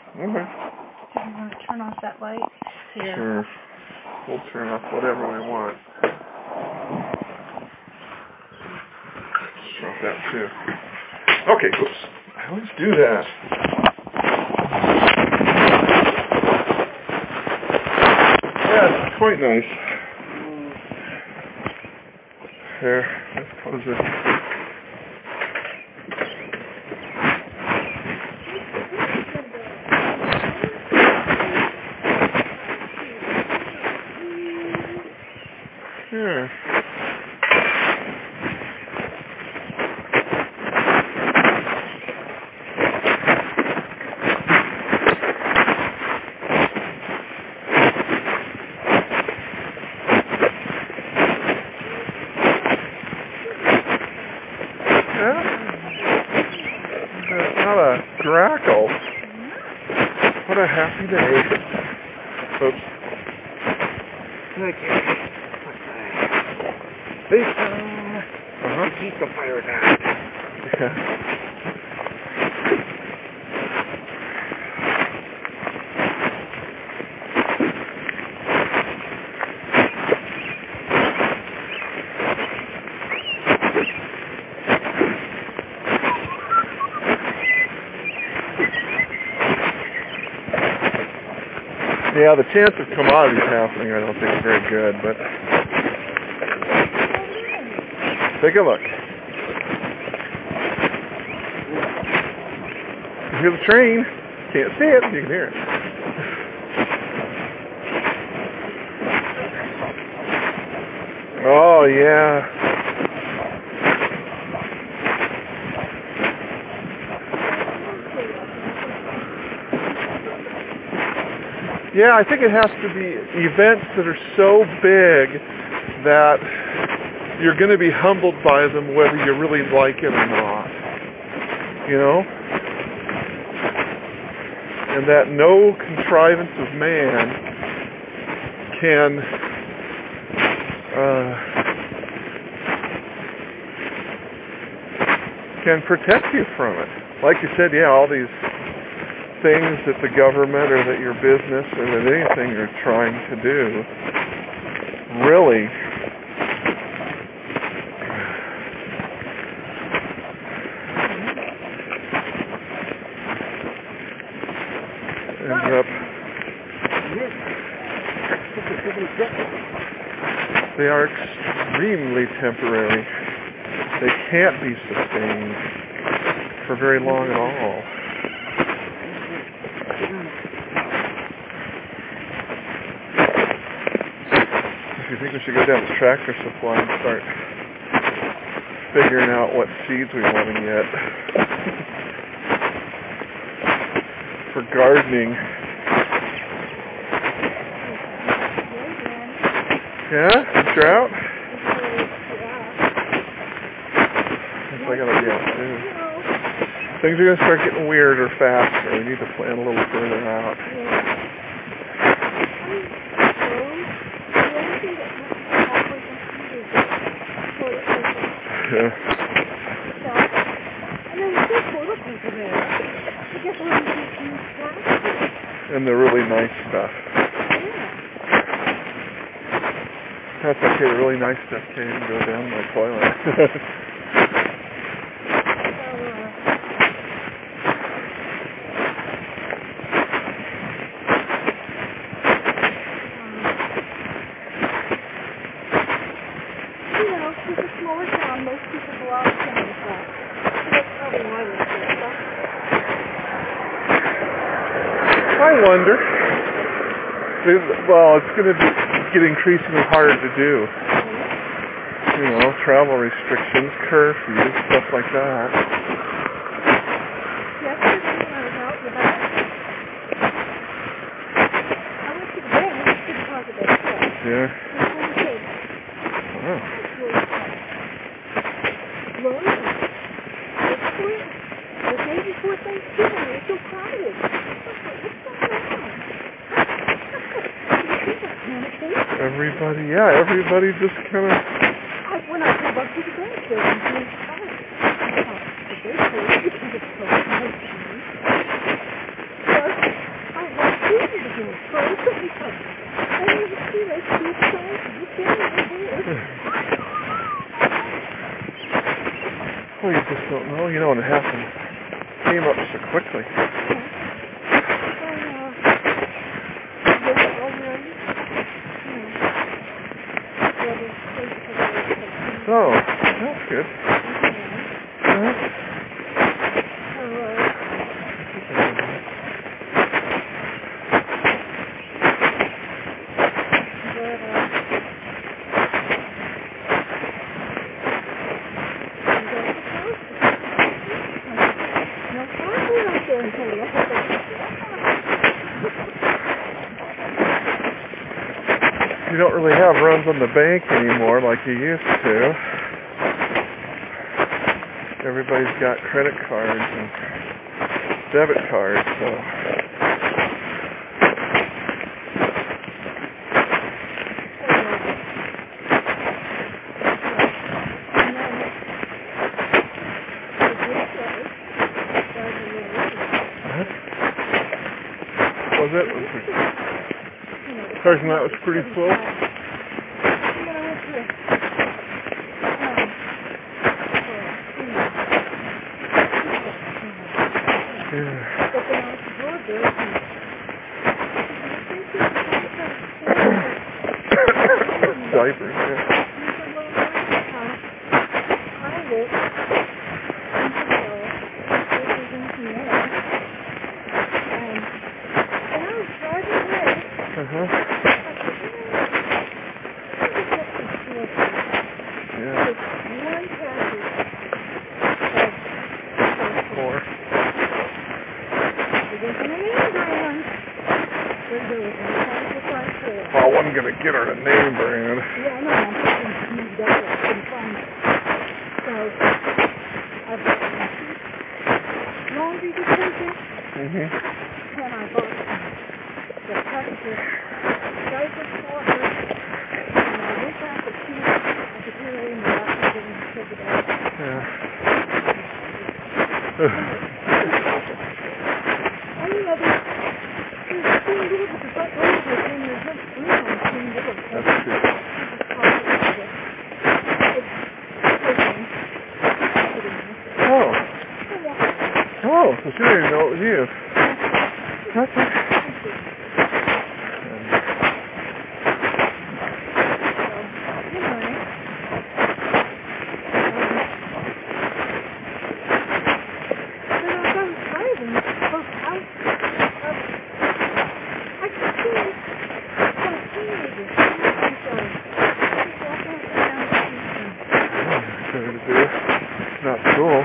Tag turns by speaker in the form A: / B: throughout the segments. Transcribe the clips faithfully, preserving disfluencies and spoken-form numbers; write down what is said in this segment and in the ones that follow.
A: Okay.
B: Do you want to turn off that light? Here.
A: Sure. We'll turn off whatever we want. Turn off that too. Okay, oops. I always do that. Yeah, it's quite nice. There, let's close it. Here. Yeah. It's not a grackle. What a happy day. Oops.
C: Okay. This uh,
A: Uh-huh.
C: keep the fire down.
A: Yeah. Yeah, the chance of commodities happening I don't think is very good, but take a look. You hear the train. Can't see it, you can hear it. Oh, yeah. Yeah, I think it has to be events that are so big that you're going to be humbled by them whether you really like it or not. You know? And that no contrivance of man can uh, can protect you from it. Like you said, yeah, all these things that the government or that your business or that anything you're trying to do really ends up they are extremely temporary. They can't be sustained for very long at all. You think we should go down to Tractor Supply and start figuring out what seeds we want to get for gardening? Yeah? Drought? Guess I gotta be out too. Things are gonna start getting weirder faster. We need to plan a little further out. Yeah. And the really nice stuff. That's okay, the really nice stuff can't even go down my toilet. I wonder. Well, it's going to be get increasingly harder to do. You know, travel restrictions, curfews, stuff like that.
B: Yesterday when I was out and about, I went to the bank to deposit that check.
A: Yeah.
B: Oh. Look, it's quick. The day before Thanksgiving, it's so crowded.
A: Everybody, yeah, everybody just kind of...
B: When I drove up to the bank, there was no car. I thought, the bank closed because it's closed. Well, it could be fun. I never see that two times. You can't even
A: Well, you just don't know. You know, and it happened. Came up so quickly. Oh, that's good. Uh-huh. You don't really have runs on the bank anymore like you used to. Everybody's got credit cards and debit cards, so. Uh-huh. Was it? Was it? Parking lot was pretty full. Diapers, yeah. Uh-huh. Yeah. Four. Well, I wasn't going to get her a name brand.
B: Yeah, I know. I'm thinking that's what I couldn't find. So, I've got some laundry detergent.
A: Mm-hmm.
B: And I bought the package of diapers for her. And I went back to see if I could hear her in the bathroom and take it out.
A: Yeah.
B: I mean, I just, there's two little bit of butt over and there's no screen on the screen.
A: That's good. Oh. Oh, so she didn't even know it was you. Okay. Not cool.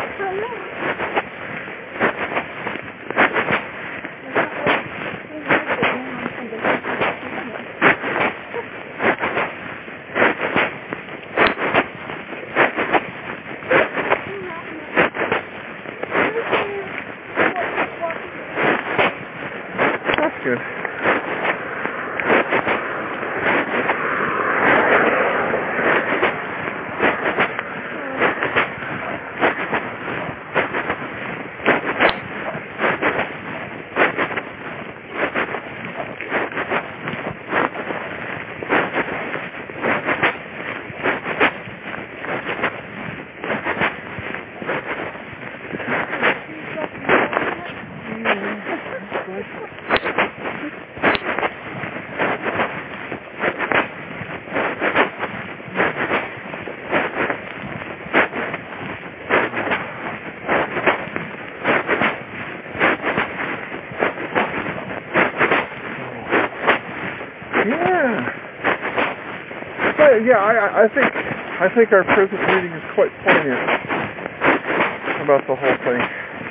A: That's good. Yeah. But yeah, I, I think I think our present reading is quite poignant about the whole thing.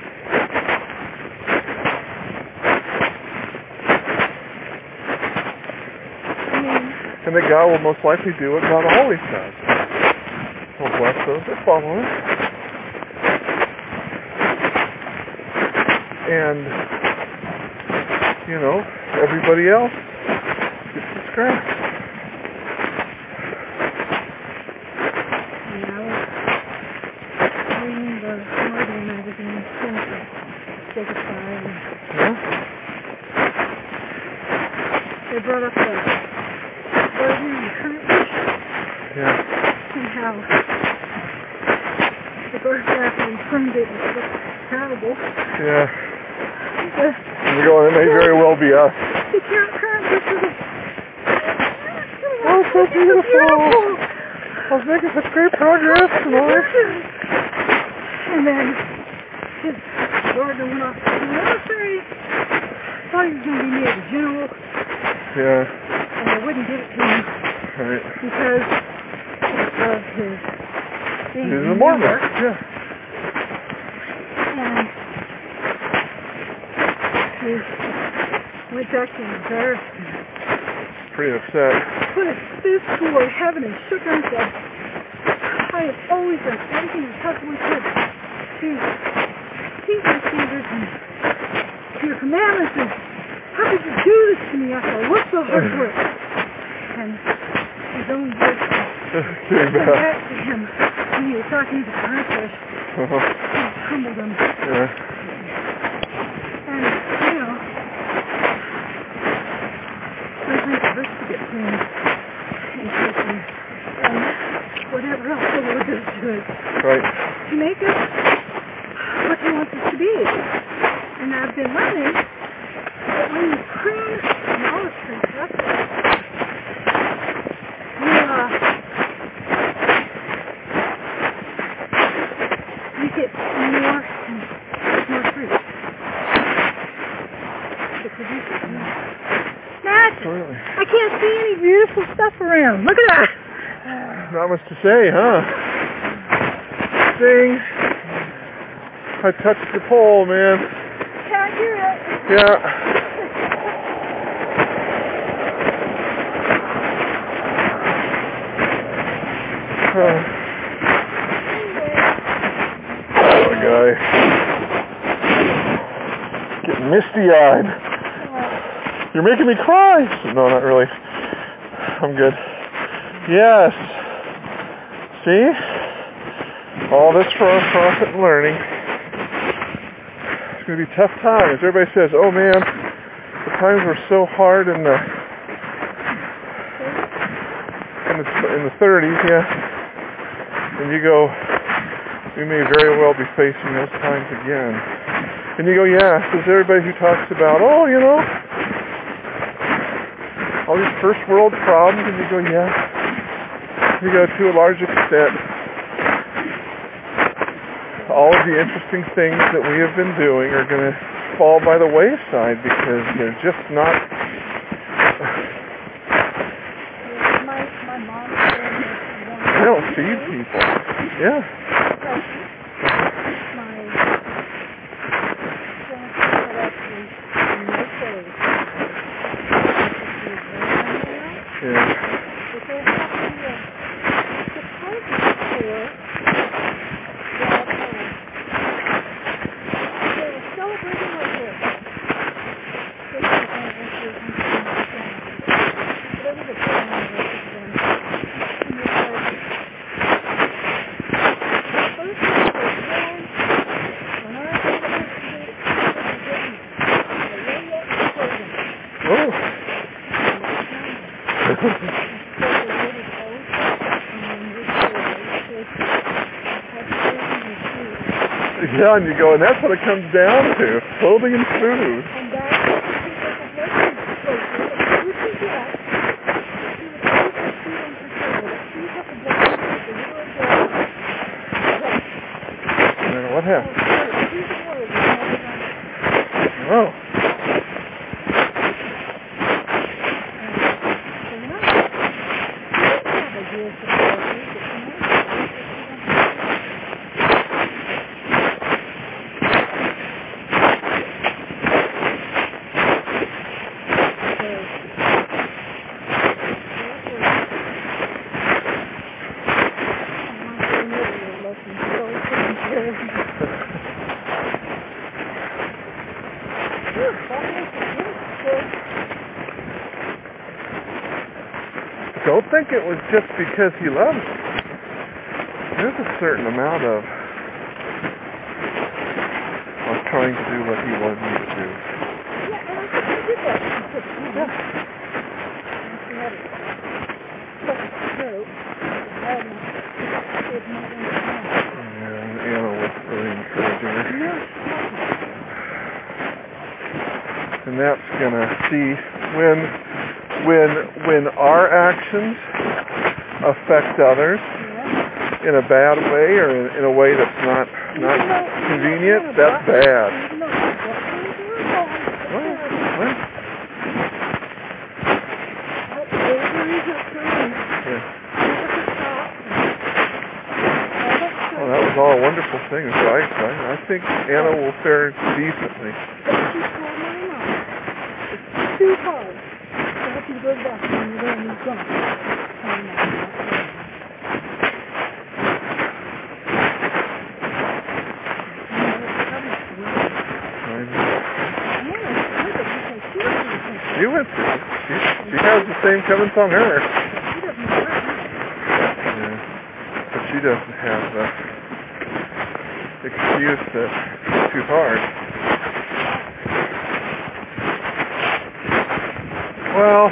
A: And that God will most likely do what God always does. He'll bless those that follow Him. And, you know, everybody else gets the scratch.
B: And I was reading the Northern magazine since I say goodbye.
A: Yeah?
B: they brought up the garden and current fish.
A: Yeah.
B: And how the bird back and turned it and it looked terrible.
A: Yeah.
B: The,
A: And we're going, it may very well be us.
B: the current current fish was
A: oh, so beautiful. beautiful. I was making such great progress tonight.
B: And then his gardener went off to the nursery. Thought he was going to be near the general.
A: Yeah.
B: And they wouldn't give it to him.
A: Right.
B: Because of his being
A: He's a Mormon. Yeah.
B: And he went back to embarrassed him.
A: Pretty upset.
B: Put his fist toward heaven and shook her and said, I have always done everything I possibly could to keep my standards and your commandments, and how could you do this to me after I worked so hard for it? And his own voice came back to him when he was talking to the firefish.
A: Uh-huh.
B: He humbled him.
A: Yeah.
B: And, you know, sometimes it hurts to get clean and shaken and whatever else the Lord does to us.
A: Right.
B: To make us what He wants us to be. And I've been learning that when you prune an olive tree, that's it. You, uh, you get more and more fruit. To produce it. Matt,
A: Absolutely.
B: I can't see any beautiful stuff around. Look at that.
A: Not much to say, huh? Ding. I touched the pole, man.
B: Can't hear it.
A: Yeah. Uh, poor guy. Getting misty-eyed. You're making me cry. No, not really. I'm good. Yes. See? All this for our profit and learning. It's going to be tough times. Everybody says, oh man, the times were so hard in the in the, in the thirties, yeah. And you go, we may very well be facing those times again. And you go, yeah, there's everybody who talks about, oh, you know, all these first world problems, and you go, yeah. You go, to a large extent, all of the interesting things that we have been doing are going to fall by the wayside because they're just not...
B: my, my mom
A: I don't feed people. Yeah. Yeah. Yeah, and you go, and that's what it comes down to, clothing and food.
B: And that's what
A: what happened? Oh. Don't think it was just because he loves you. There's a certain amount of of trying to do what he wanted you to do.
B: Yeah, and I think he did that.
A: Yeah. And that's going to see when, when, when our actions affect others
B: Yeah.
A: in a bad way or in, in a way that's not, not
B: You know,
A: convenient,
B: you know,
A: that's
B: what-
A: bad.
B: you know, what- you're going to
A: What?
B: there.
A: What?
B: Oh, there is a train.
A: Yeah.
B: Look at the top. Oh, that's
A: Well, that was all a wonderful thing. So I, I, I think Anna will fare decently.
B: But she told me not. It's too hard to help you go back when you're going to be gone. Oh, no, not really.
A: She went through it. She, she has the same coming on her. Yeah. But she doesn't have the excuse that it's too hard. Well,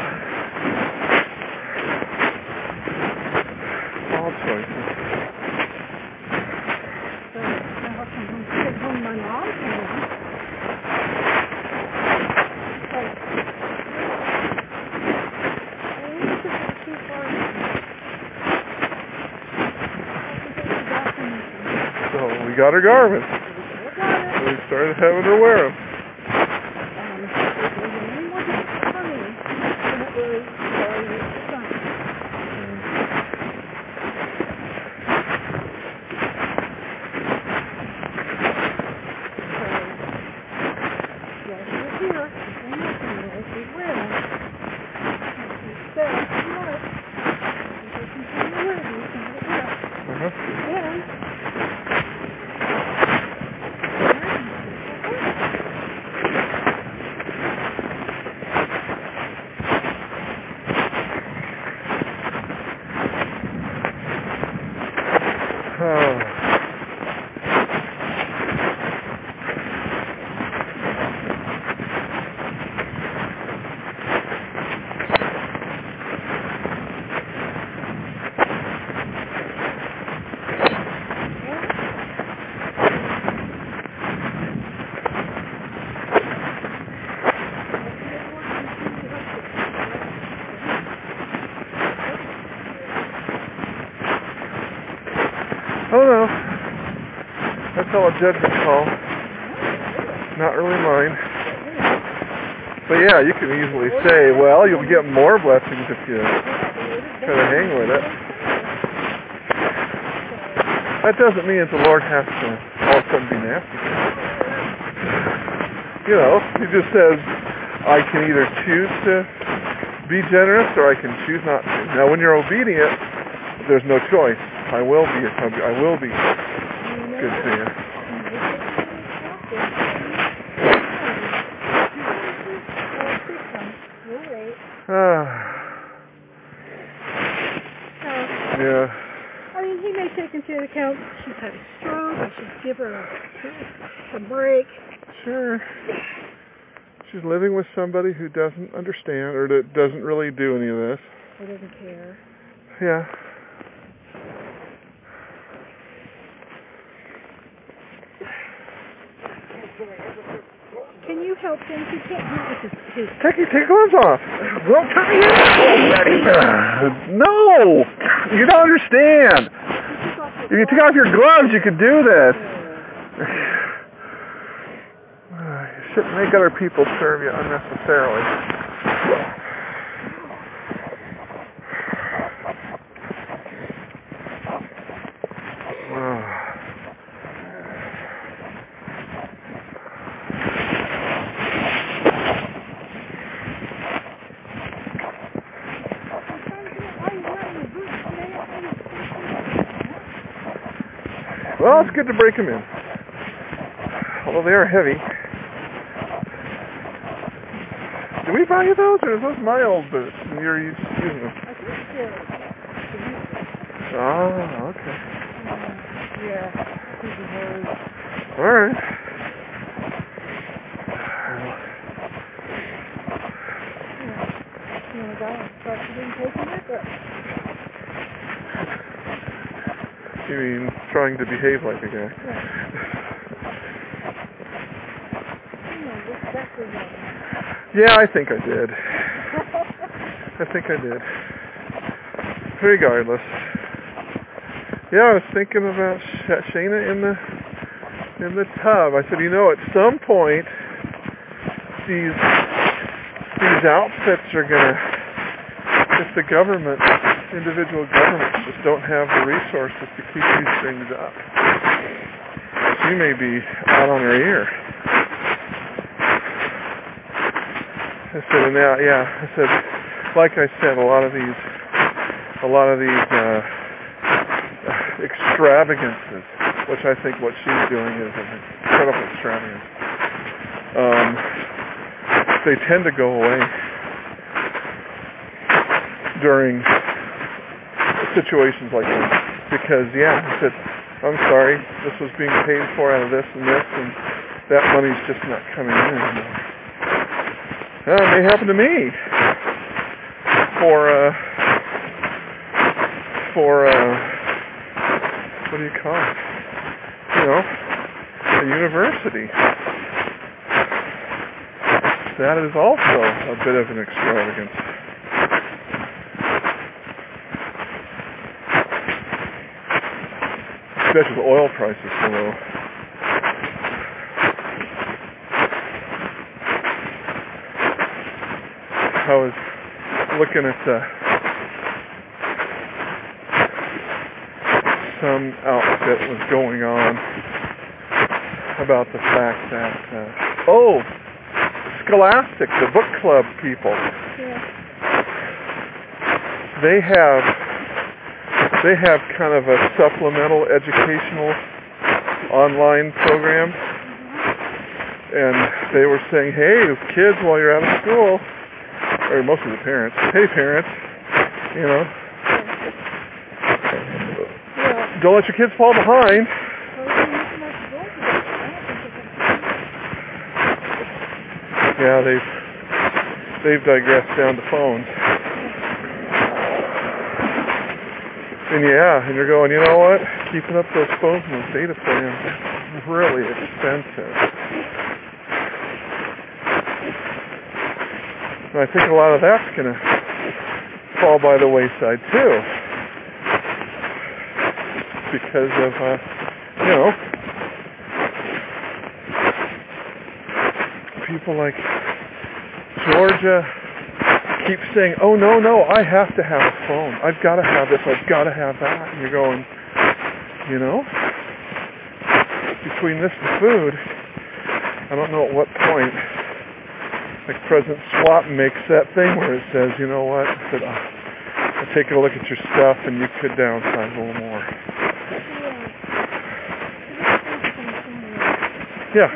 A: all choices. So we got her garments. So we started having her wear them. Oh no, that's all a judgment call. Not really mine. But yeah, you can easily say, well, you'll get more blessings if you kind of hang with it. That doesn't mean that the Lord has to all of a sudden be nasty. You know, He just says, I can either choose to be generous or I can choose not to. Now, when you're obedient, there's no choice. I will be. I will be good to you. Ah. Yeah.
B: I mean, he may take into account she's had a stroke. I should give her a, a break.
A: Sure. She's living with somebody who doesn't understand or that doesn't really do any of this.
B: Or doesn't care.
A: Yeah.
B: Can you help him? He can't do it with his, his
A: Take your take your gloves off. Don't tell me you. No! You don't understand. If you take off your gloves, you could do this. You shouldn't make other people serve you unnecessarily. Well, it's good to break them in. Although they are heavy. Did we buy you those, or is those my old boots? And you're using them?
B: I think they're...
A: Ah, okay.
B: Yeah.
A: All right.
B: You know, God, but she didn't take them with her.
A: You mean trying to behave like a guy?
B: Yeah. You know, this, that's forget.
A: Yeah, I think I did. I think I did. Regardless. Yeah, I was thinking about Sh- Shayna in the in the tub. I said, you know, at some point, these these outfits are gonna, if the government, individual governments just don't have the resources to keep these things up, she may be out on her ear. I said, and now, yeah, I said, like I said, a lot of these, a lot of these uh, extravagances, which I think what she's doing is an incredible extravagance. Um, they tend to go away during situations like this because, yeah, I said, I'm sorry, this was being paid for out of this and this, and that money's just not coming in anymore. Uh, it may happen to me for, uh, for, uh, what do you call it? You know, a university. That is also a bit of an extravagance. Especially with oil prices so low. I was looking at uh, some outfit was going on about the fact that, uh, oh, Scholastic, the book club people,
B: Yeah.
A: they have they have kind of a supplemental educational online program, and they were saying, hey, kids, while you're out of school, or most of the parents, hey parents, you know,
B: Yeah.
A: don't let your kids fall behind. Yeah, they've they've digressed down to phones. And yeah, and you're going, you know what? Keeping up those phones and those data plans is really expensive. And I think a lot of that's going to fall by the wayside too. Because of, uh, you know, people like Georgia keep saying, oh, no, no, I have to have a phone. I've got to have this. I've got to have that. And you're going, you know, between this and food, I don't know at what point, like President Swap makes that thing where it says, you know what, I said, oh, I'll take a look at your stuff and you could downsize a little more. Yeah.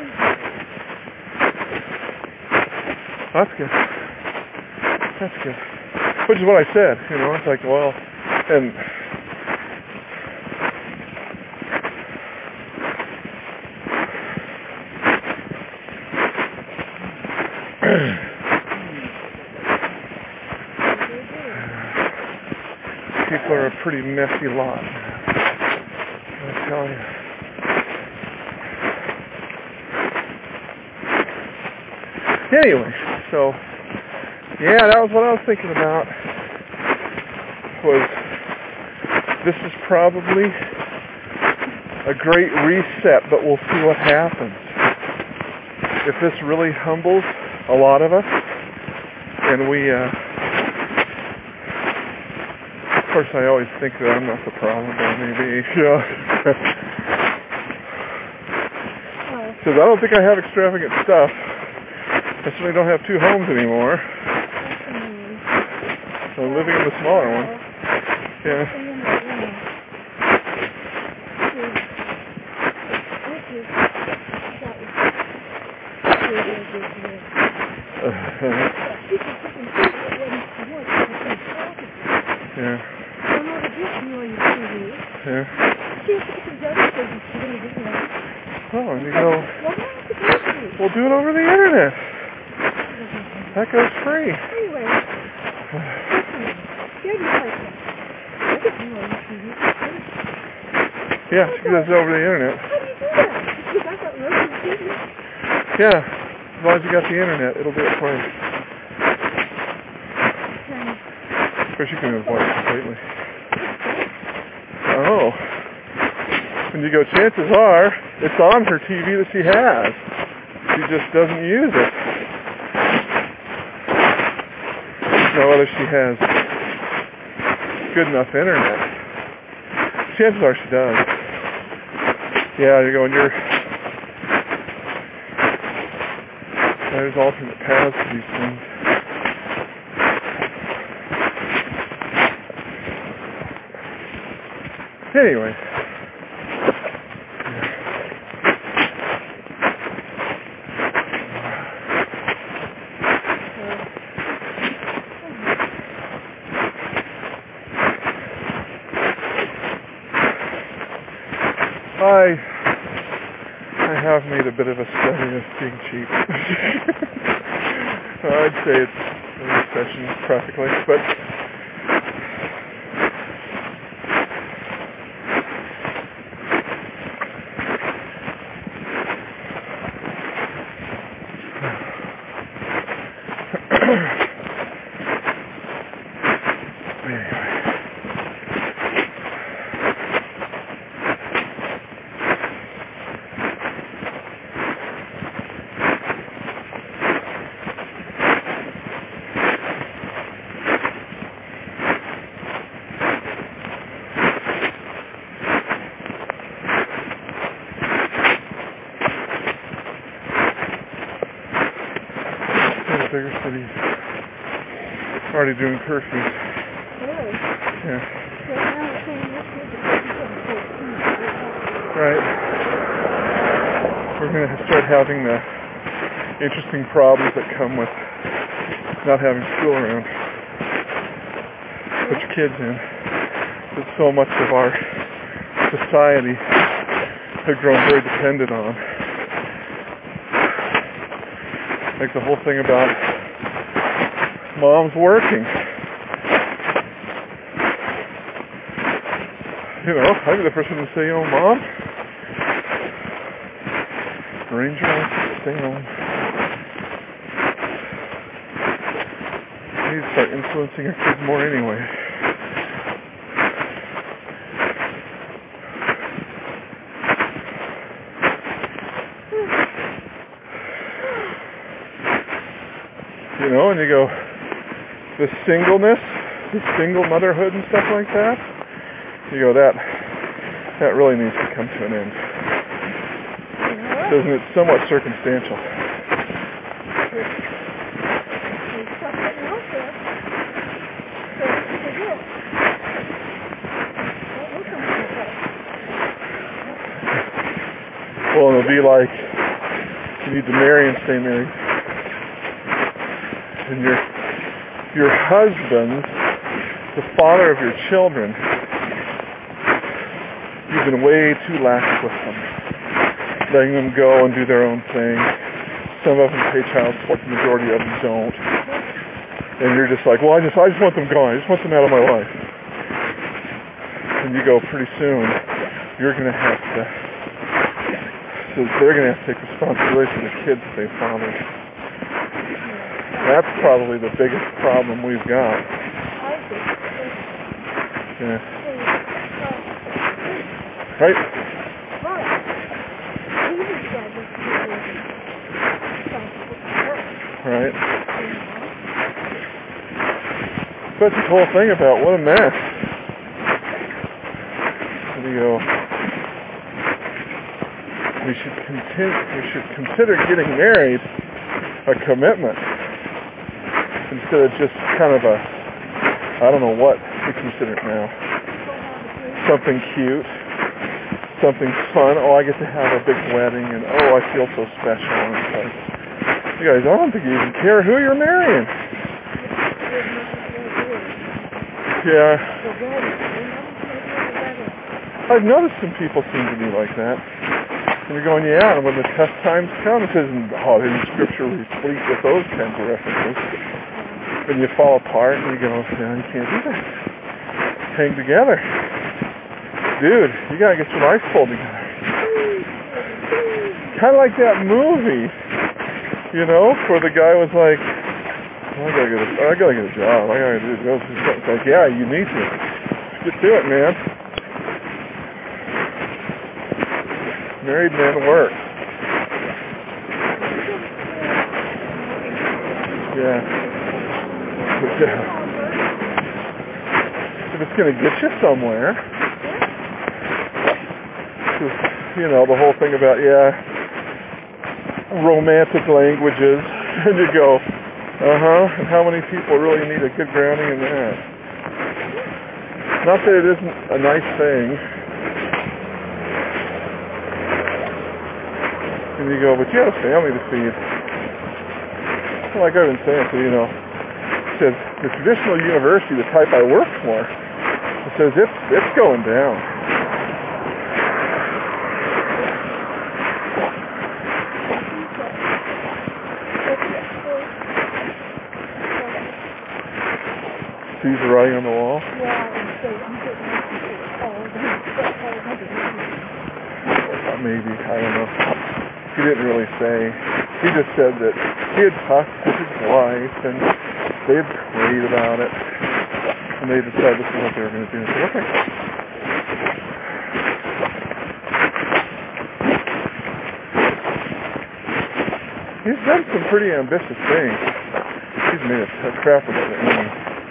A: That's good. That's good. Which is what I said, you know, it's like, well, and people are a pretty messy lot, I tell you. Anyway, so yeah, that was what I was thinking about. Was this is probably a great reset, but we'll see what happens. If this really humbles a lot of us, and we, uh, of course, I always think that I'm not the problem, but maybe, yeah. Because I don't think I have extravagant stuff. I certainly don't have two homes anymore. So I'm living in the smaller one. Yeah. Yeah. Yeah. Oh, and you go, we'll do it over the internet. That goes free.
B: Anyway.
A: Yeah, she does it over the internet.
B: How do you do that? Because I got loads of T V.
A: Yeah. long as you got the internet, it'll do it for you. Of course, you can avoid it completely. Oh. And you go, chances are, it's on her T V that she has. She just doesn't use it. Now, whether she has good enough internet. Chances are she does. Yeah, you're going, you're... There's alternate paths to these things. Anyway. I I have made a bit of a study of being cheap. I'd say it's a recession practically, but bigger cities already doing curfews.
B: Really?
A: Yeah.
B: So now it's saying this year the curfew's on fourteen.
A: Right. We're going to start having the interesting problems that come with not having school around. Put your kids in. That so much of our society have grown very dependent on. Like the whole thing about mom's working. You know, I'd be the first one to say, you know, Mom, Ranger wants to stay home. We need to start influencing our kids more anyway. You know, and you go, the singleness, the single motherhood and stuff like that, you go, that that really needs to come to an end. Doesn't it? Somewhat circumstantial. Well, it'll be like, you need to marry and stay married. And your your husband, the father of your children, you've been way too lax with them, letting them go and do their own thing. Some of them pay child support, the majority of them don't. And you're just like, well, I just I just want them gone. I just want them out of my life. And you go, pretty soon, you're going to have to, so they're going to have to take responsibility for the kids that they fathered. That's probably the biggest problem we've got. Yeah. Right? Right. But the whole thing about what a mess. And you go, we should continue, we should consider getting married a commitment. Instead of just kind of a, I don't know what we consider it now. Something cute, something fun. Oh, I get to have a big wedding, and oh, I feel so special. And it's like, you guys, I don't think you even care who you're marrying. Yeah. I've noticed some people seem to be like that. And you're going, yeah, and when the tough times come, it isn't, oh, in Scripture replete with those kinds of references. And you fall apart, and you go, yeah, you can't do that. Hang together. Dude, you gotta get your life pulled together. Kind of like that movie. You know, where the guy was like, oh, I gotta get a, I gotta get a job. I gotta do this. It's like, yeah, you need to. Get to it, man. Married men work. Yeah. But, uh, if it's gonna get you somewhere, just, you know, the whole thing about, yeah, romantic languages, and you go, uh-huh, and how many people really need a good grounding in that? Not that it isn't a nice thing. And you go, but you have a family to feed. Like I've been saying to you, you know, it says the traditional university, the type I work for, it says it's it's going down. Sees the writing on the wall? Uh, maybe, I don't know. He didn't really say. He just said that he had talked to his wife and they had prayed about it and they decided this is what they were going to do. I said, okay. He's done some pretty ambitious things. He's made a, a crap of it. I mean,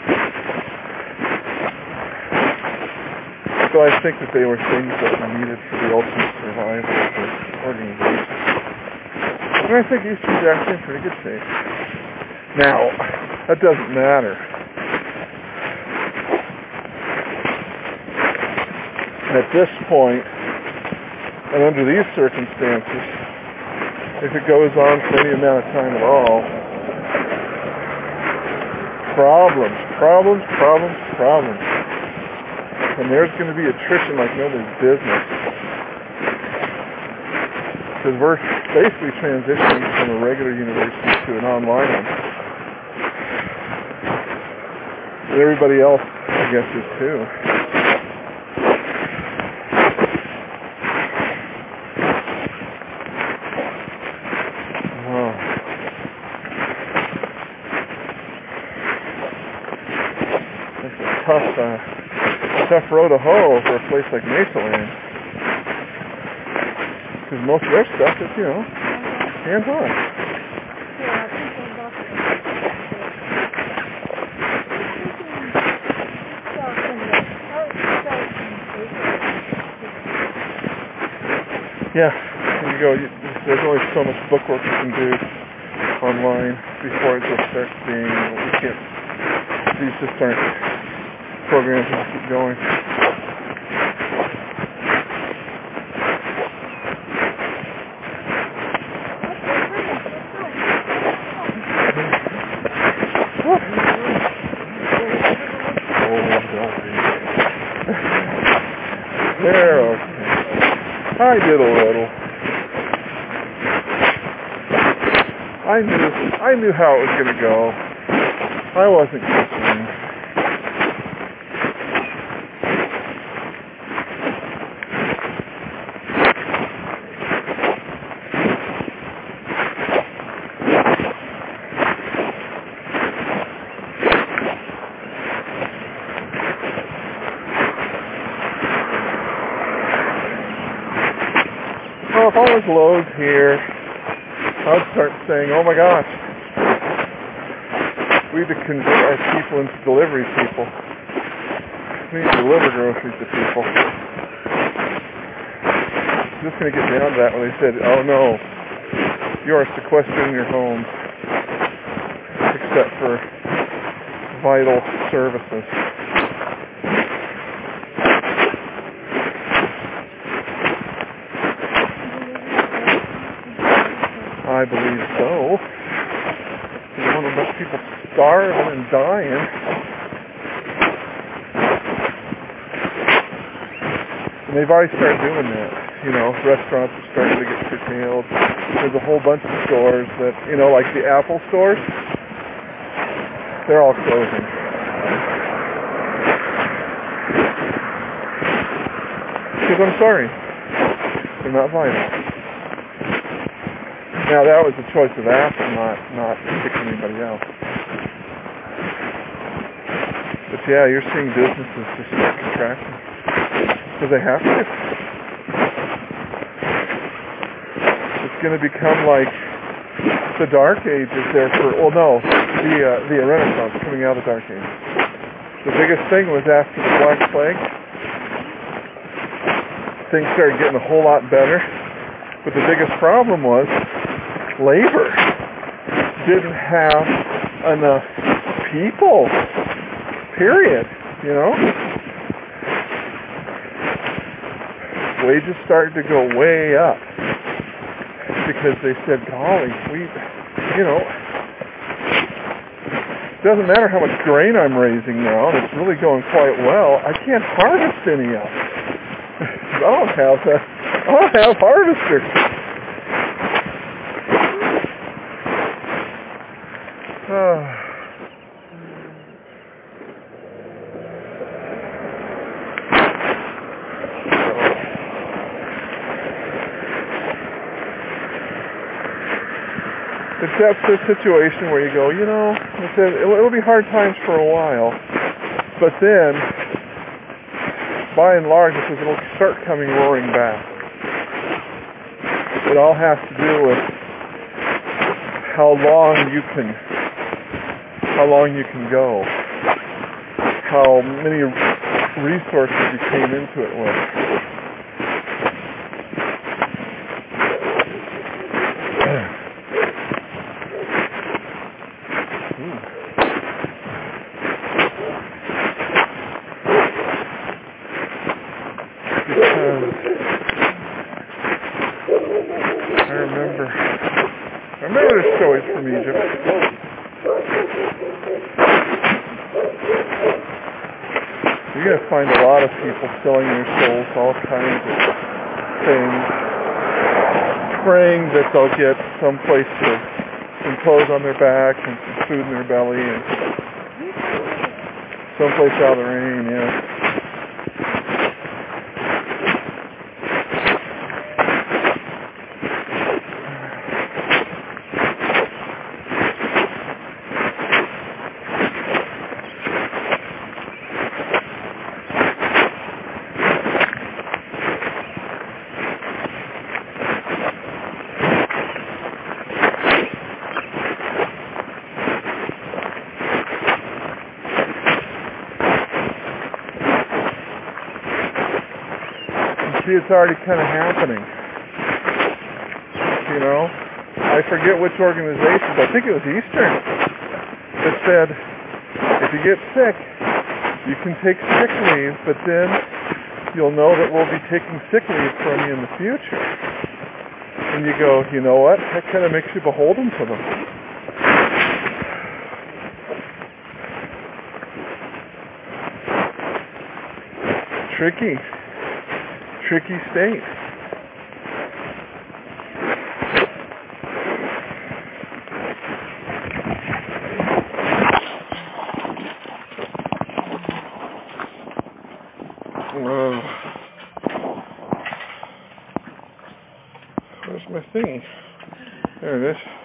A: so I think that they were things that were needed for the ultimate survival of the organization. And I think Easter's actually in pretty good shape. Now, that doesn't matter. At this point, and under these circumstances, if it goes on for any amount of time at all, problems, problems, problems, problems. And there's going to be attrition like nobody's business. Because we're basically transitioning from a regular university to an online one. And everybody else, I guess, is too. Wow. That's a tough, uh, tough row to hoe for a place like Mesaland. Because most of their stuff is, you know, hands-on. Yeah, there you go. You, there's only so much bookwork you can do online before it just starts being, we can't, these just aren't programs that keep going. There, okay. I did a little. I knew, I knew how it was going to go. I wasn't concerned. Well, if I was Lowe's here, I would start saying, oh my gosh, we need to convert our people into delivery people. We need to deliver groceries to people. I'm just going to get down to that when they said, oh no, you are sequestered in your homes, except for vital services. I believe so. You don't want to let people starving and dying. And they've already started doing that. You know, restaurants are starting to get curtailed. There's a whole bunch of stores that, you know, like the Apple stores, they're all closing. Because I'm sorry, they're not vital. Now that was a choice of Apple, not not picking anybody else. But yeah, you're seeing businesses just start contracting because they have to. It's going to become like the Dark Ages there for. Well, no, the uh, the Renaissance coming out of the Dark Ages. The biggest thing was after the Black Plague. Things started getting a whole lot better, but the biggest problem was labor. Didn't have enough people. Period. You know? Wages started to go way up because they said, golly, we, you know, it doesn't matter how much grain I'm raising now, and it's really going quite well, I can't harvest any of it. I don't have that. I don't have harvesters. Oh. It's that situation where you go, you know, I said, it'll, it'll be hard times for a while, but then, by and large, it says it'll start coming roaring back. It all has to do with how long you can, how long you can go, how many resources you came into it with. You're going to find a lot of people selling their souls, all kinds of things, praying that they'll get some place to, some clothes on their back and some food in their belly and someplace out of the rain, yeah. See, it's already kind of happening. You know, I forget which organization, but I think it was Eastern, that said, if you get sick, you can take sick leave, but then you'll know that we'll be taking sick leave from you in the future. And you go, you know what? That kind of makes you beholden to them. Tricky. Tricky state. Uh, where's my thingy? There it is.